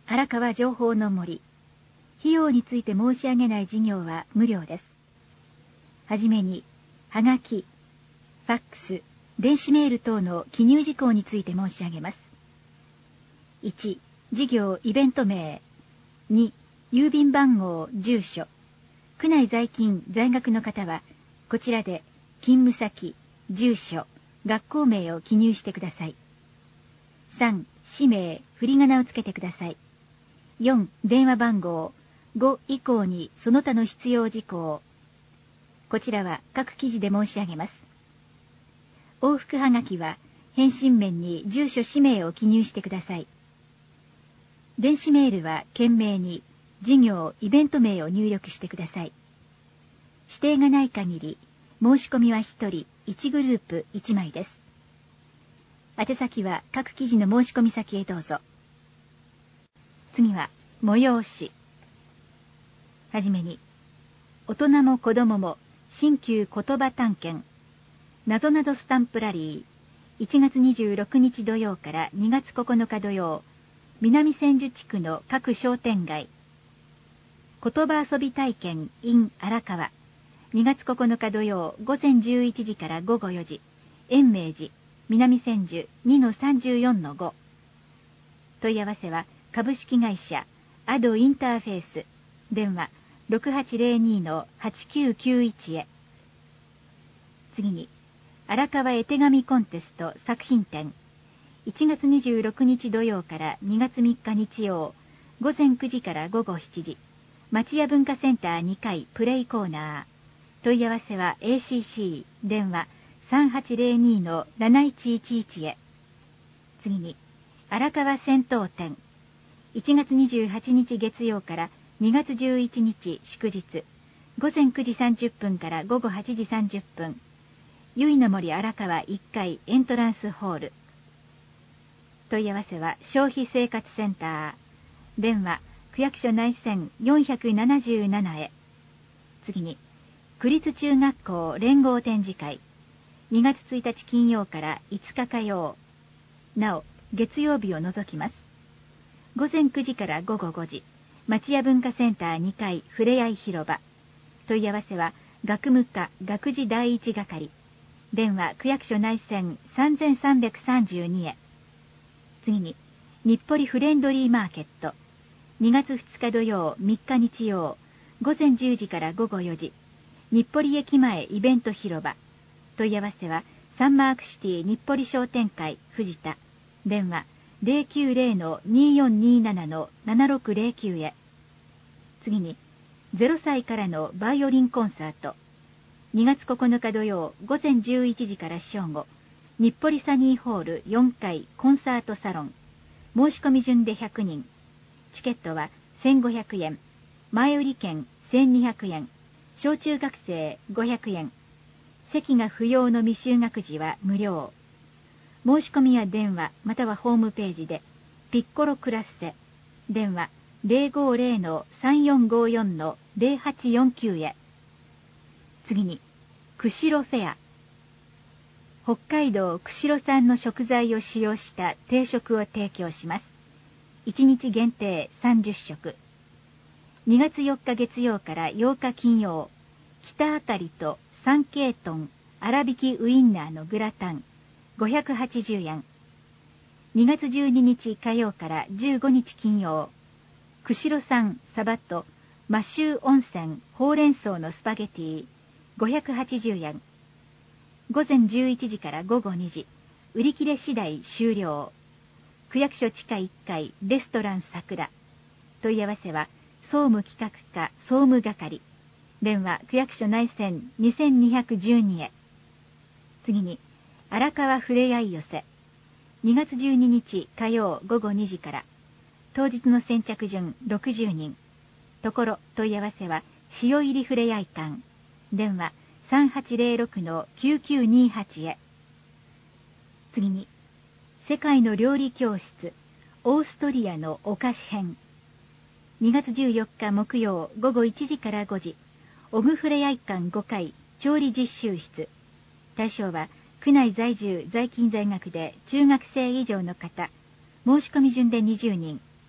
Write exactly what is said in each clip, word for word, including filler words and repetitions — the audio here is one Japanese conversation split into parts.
荒川情報の森。費用について申し上げない事業は無料です。はじめに、はがき、ファックス、電子メール等の記入事項について申し上げます。いち、事業イベント名。に、郵便番号、住所。区内在勤、在学の方は、こちらで勤務先、住所、学校名を記入してください。さん、氏名、振り仮名をつけてください。よん、電話番号。ご以降にその他の必要事項。こちらは各記事で申し上げます。往復はがきは返信面に住所氏名を記入してください。電子メールは件名に事業イベント名を入力してください。指定がない限り申し込みはひとりいちグループいちまいです。宛先は各記事の申し込み先へどうぞ。次は催し。はじめに、大人も子供も新旧言葉探検なぞなぞスタンプラリーいちがつにじゅうろくにち土曜からにがつここのか土曜、南千住地区の各商店街。言葉遊び体験 in 荒川にがつここのか土曜ごぜんじゅういちじからごごよじ、延明寺南千住 にのさんじゅうよんのご。問い合わせは株式会社アドインターフェース、電話 ろくはちぜろにのはちきゅうきゅういち へ。次に、荒川絵手紙コンテスト作品展。いちがつにじゅうろくにち土曜からにがつみっか日曜、ごぜんくじからごごしちじ、町屋文化センターにかいプレイコーナー。問い合わせは エーシーシー、電話 さんはちぜろにのなないちいちいち へ。次に、荒川銭湯展。いちがつにじゅうはちにち月曜からにがつじゅういちにち祝日、ごぜんくじさんじゅっぷんからごごはちじさんじゅっぷん、ゆいの森荒川いっかいエントランスホール。問い合わせは消費生活センター、電話区役所内線よんなななへ。次に、区立中学校連合展示会。にがつついたち金曜からいつか火曜、なお月曜日を除きます。ごぜんくじからごごごじ、町屋文化センターにかいふれあい広場。問い合わせは学務課学事第一係、電話区役所内線さんさんさんにへ。次に、日暮里フレンドリーマーケット。にがつふつか土曜みっか日曜、ごぜんじゅうじからごごよじ、日暮里駅前イベント広場。問い合わせはサンマークシティ日暮里商店会藤田、電話ゼロきゅうゼロのによんにななのななろくゼロきゅうへ。次に、ゼロさいからのバイオリンコンサート。にがつここのか土曜ごぜんじゅういちじから正午、日暮里サニーホールよんかいコンサートサロン。申し込み順でひゃくにん。チケットはせんごひゃくえん、前売り券せんにひゃくえん、小中学生ごひゃくえん。席が不要の未就学児は無料。申し込みや電話またはホームページでピッコロクラッセ、電話ゼロごゼロのさんよんごよんのゼロはちよんきゅうへ。次に、釧路フェア。北海道釧路産の食材を使用した定食を提供します。いちにち限定さんじゅっしょく。にがつよっか月曜からようか金曜、北あかりとさんけいトン粗挽きウインナーのグラタンごひゃくはちじゅうえん。にがつじゅうににち火曜からじゅうごにち金曜、釧路産サバとマシュー温泉ほうれん草のスパゲティごひゃくはちじゅうえん。ごぜんじゅういちじからごごにじ、売り切れ次第終了。区役所地下いっかいレストラン桜。問い合わせは総務企画課総務係、電話区役所内線にせんにひゃくじゅうにへ。次に、荒川ふれあい寄せ。にがつじゅうににち火曜ごごにじから、当日の先着順ろくじゅうにん。ところ問い合わせは塩入りふれあい館、電話さんはちゼロろくのきゅうきゅうにはちへ。次に、世界の料理教室オーストリアのお菓子編。にがつじゅうよっか木曜ごごいちじからごじ、オグフレアイ館ごかい調理実習室。対象は区内在住在勤在学で中学生以上の方。申し込み順でにじゅうにん。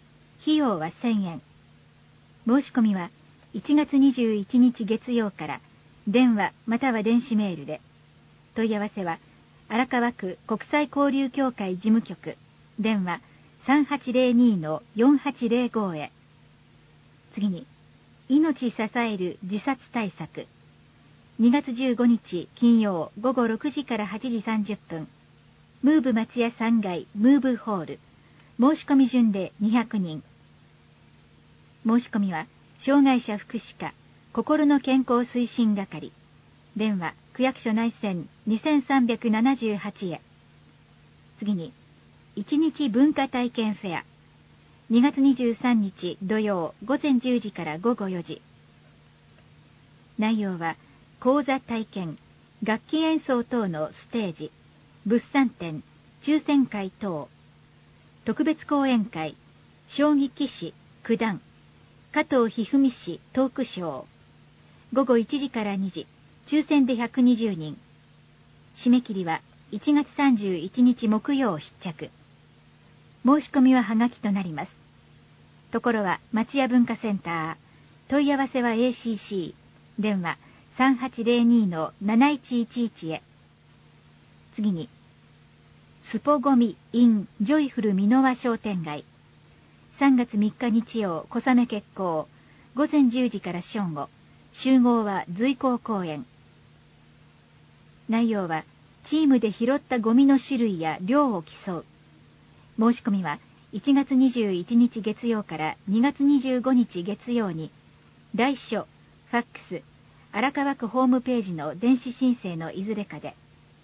費用はせんえん。申し込みはいちがつにじゅういちにち月曜から電話または電子メールで。問い合わせは荒川区国際交流協会事務局電話 さんはちゼロに のよんはちゼロご へ。次に、命支える自殺対策。にがつじゅうごにち金曜午後ろくじからはちじさんじゅっぷん、ムーブ松屋さんがいムーブホール。申し込み順でにひゃくにん。申し込みは障害者福祉課心の健康推進係電話区役所内線にせんさんびゃくななじゅうはちへ。次に、いちにち文化体験フェア。にがつにじゅうさんにち土曜午前じゅうじから午後よじ。内容は講座体験、楽器演奏等のステージ、物産展、抽選会等、特別講演会、将棋棋士、九段、加藤一二三氏トークショー。午後いちじからにじ、抽選でひゃくにじゅうにん。締め切りはいちがつさんじゅういちにち木曜必着。申し込みははがきとなります。ところは町屋文化センター。問い合わせは エーシーシー。電話 さんはちゼロに のなないちいちいち へ。次に、スポゴミ in ジョイフル箕輪商店街。さんがつみっか日曜小雨決行。午前じゅうじから正午。集合は随行公園。内容はチームで拾ったゴミの種類や量を競う。申し込みはいちがつにじゅういちにち月曜からにがつにじゅうごにち月曜に来所、ファックス、荒川区ホームページの電子申請のいずれかで。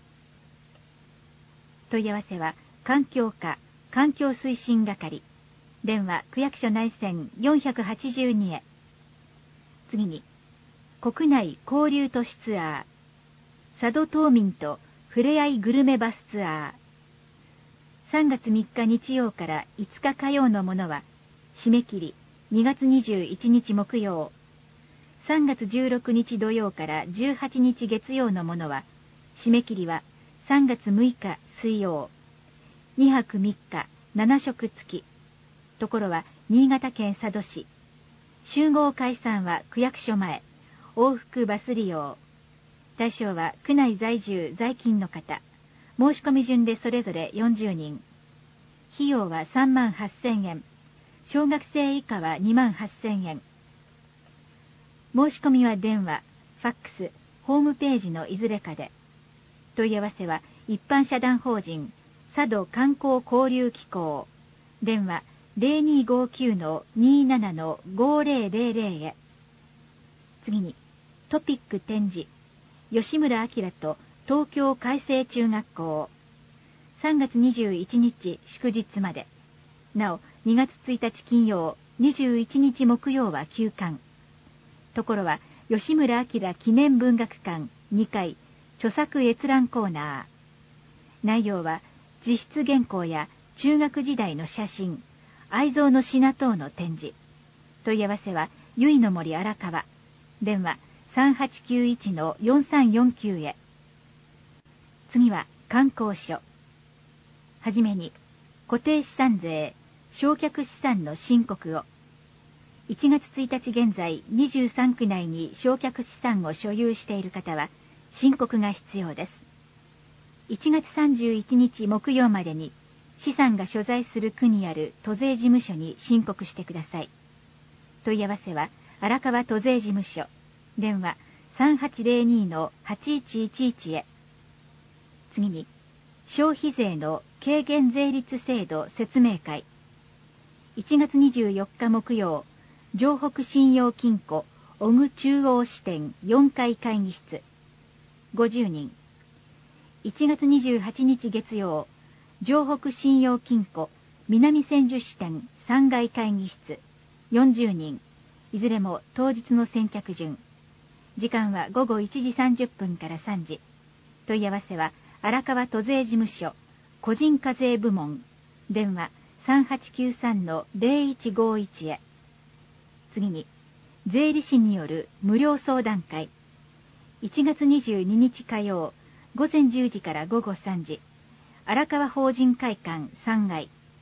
問い合わせは環境課環境推進係電話区役所内線よんひゃくはちじゅうにへ。次に、国内交流都市ツアー佐渡島民とふれあいグルメバスツアー。さんがつみっか日曜からいつか火曜のものは締め切りにがつにじゅういちにち木曜。さんがつじゅうろくにち土曜からじゅうはちにち月曜のものは締め切りはさんがつむいか水曜。にはくみっかななしょく付き。ところは新潟県佐渡市。集合解散は区役所前。往復バス利用。対象は区内在住在勤の方。申し込み順でそれぞれよんじゅうにん。費用はさんまんはっせんえん。小学生以下はにまんはっせんえん。申し込みは電話、ファックス、ホームページのいずれかで。問い合わせは一般社団法人佐渡観光交流機構電話 ゼロにごきゅう のにじゅうなな のごぜろぜろぜろ へ。次に、トピック展示吉村明と東京開成中学校。さんがつにじゅういちにち祝日まで。なおにがつついたち金曜にじゅういちにち木曜は休館。ところは吉村明記念文学館にかい著作閲覧コーナー。内容は自筆原稿や中学時代の写真、愛蔵の品等の展示。問い合わせはゆいの森荒川電話 さんはちきゅういち のよんさんよんきゅう へ。次は観光所。はじめに固定資産税償却資産の申告を。いちがつついたち現在にじゅうさんく内に償却資産を所有している方は申告が必要です。いちがつさんじゅういちにち木曜までに資産が所在する区にある都税事務所に申告してください。問い合わせは荒川都税事務所電話 さんはちゼロに のはちいちいちいち へ。次に、消費税の軽減税率制度説明会。いちがつにじゅうよっか木曜、城北信用金庫小具中央支店よんかい会議室ごじゅうにん。いちがつにじゅうはちにち月曜、城北信用金庫南千住支店さんがい会議室よんじゅうにん。いずれも当日の先着順。時間はごごいちじさんじゅっぷんからさんじ。問い合わせは荒川都税事務所個人課税部門電話 さんはちきゅうさん のぜろいちごいち へ。次に、税理士による無料相談会。いちがつにじゅうににち火曜午前じゅうじからごごさんじ。荒川法人会館さんがい。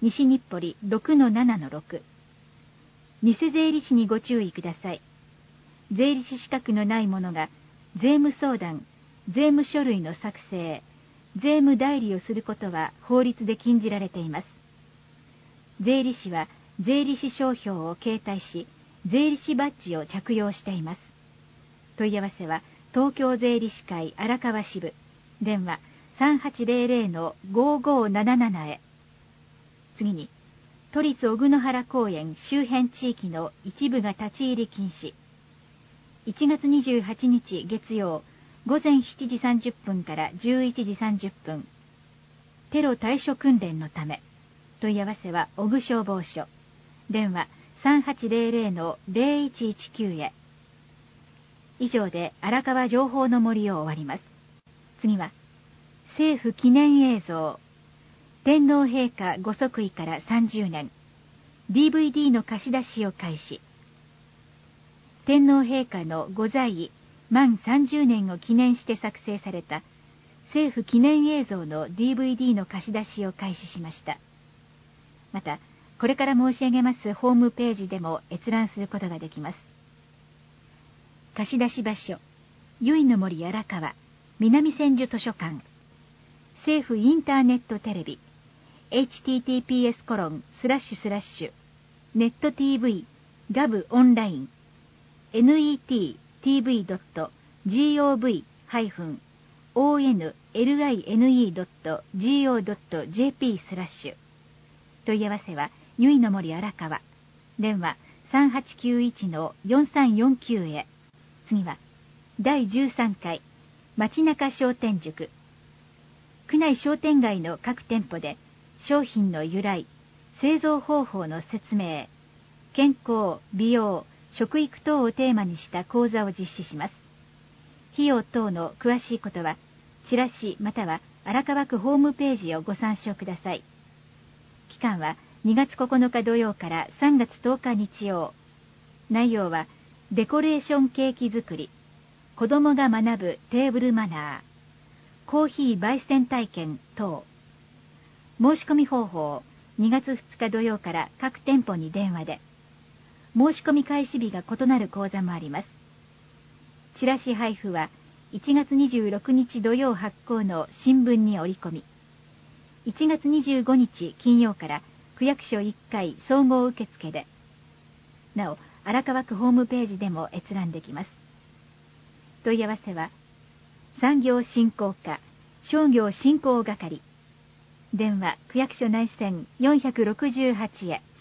西日暮里 ろくのななのろく。偽税理士にご注意ください。税理士資格のない者が税務相談、税務書類の作成、税務代理をすることは法律で禁じられています。税理士は税理士商標を携帯し、税理士バッジを着用しています。問い合わせは東京税理士会荒川支部、電話 さんはちゼロゼロのごごななな へ。次に、都立小久原公園周辺地域の一部が立ち入り禁止。いちがつにじゅうはちにち月曜、午前しちじさんじゅっぷんからじゅういちじさんじゅっぷん。テロ対処訓練のため。問い合わせは小久消防署。電話 さんはちゼロゼロのゼロいちいちきゅう へ。以上で荒川情報の森を終わります。次は、政府記念映像。天皇陛下ご即位からさんじゅうねん。ディーブイディー の貸し出しを開始。天皇陛下のご在位満さんじゅうねんを記念して作成された政府記念映像の ディーブイディー の貸し出しを開始しました。また、これから申し上げますホームページでも閲覧することができます。貸し出し場所、由比の森荒川、南千住図書館、政府インターネットテレビ、エイチティーティーピーエスコロンスラッシュスラッシュネット ティーブイ ガブオンライン ネット ティーブイ ドット ジーオーブイ ハイフン オーエヌエルアイエヌイー ドット ジーオー ドット ジェーピー スラッシュ。問い合わせは由比の森荒川、電話 さんはちきゅういちのよんさんよんきゅう へ。次はだいじゅうさんかい街中商店塾。区内商店街の各店舗で商品の由来、製造方法の説明、健康、美容、食育等をテーマにした講座を実施します。費用等の詳しいことは、チラシまたは荒川区ホームページをご参照ください。期間はにがつここのか土曜からさんがつとおか日曜。内容は、デコレーションケーキ作り、子供が学ぶテーブルマナー、コーヒー焙煎体験等。申し込み方法、にがつふつか土曜から各店舗に電話で。申し込み開始日が異なる講座もあります。チラシ配布はいちがつにじゅうろくにち土曜発行の新聞に折り込み。いちがつにじゅうごにち金曜から区役所いっかい総合受付で。なお、荒川区ホームページでも閲覧できます。問い合わせは、産業振興課商業振興係。電話区役所内線よんろくはちへ。